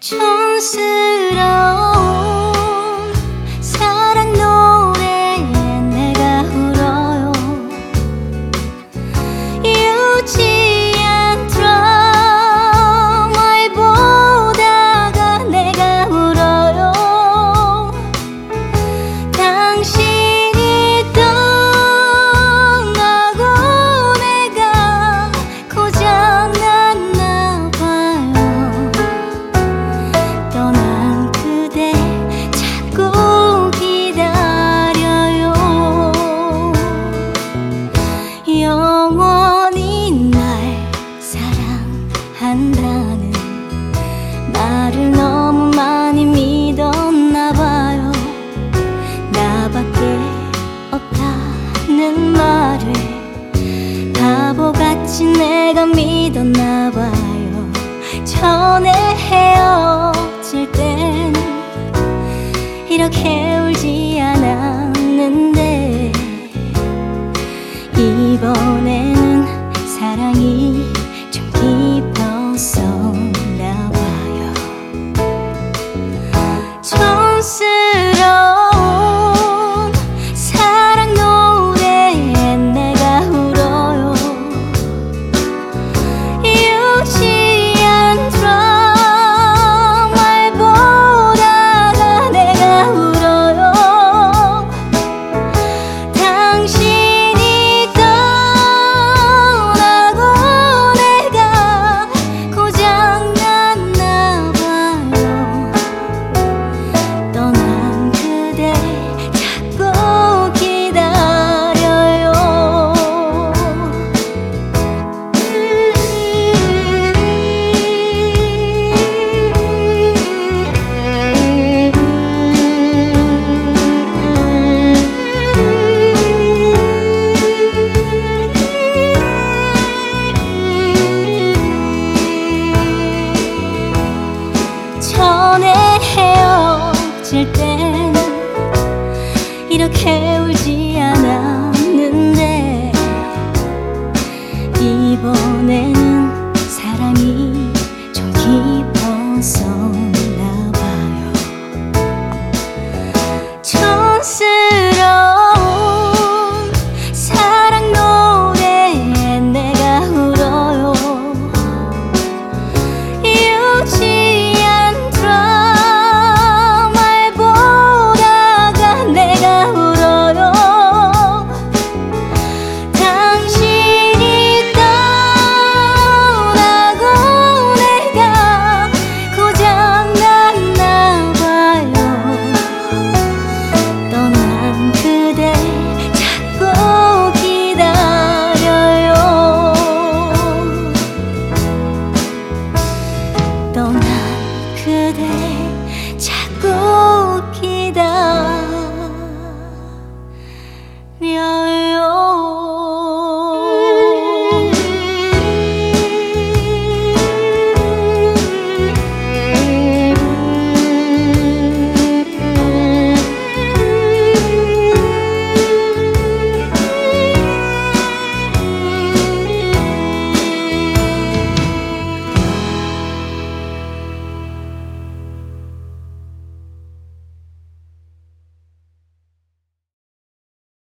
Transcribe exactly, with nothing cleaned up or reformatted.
촌스러운 사랑 노래에 내가 울어요. 유치한 드라마를 보다가 내가 울어요. 당신이 떠나고 내가 고장났나 봐요. 떠난 그대 자꾸 기다려요. 영원히 날 사랑한다는 말을 너무 많이 믿었나 봐요. 나밖에 없다는 말을 바보같이 내가 믿었나 봐요. 전에 헤어질 땐 이렇게 울지 않았는데 이번에는 사랑이 좀 깊었었나 봐요. 촌스러운 사랑 노래에 내가 울어요. 유치한 드라마를 보다가 내가 울어요. 당신이 떠나고 내가 고장났나 봐요. 떠난 그대 자꾸 기다려요. 전에 헤어질 땐 이렇게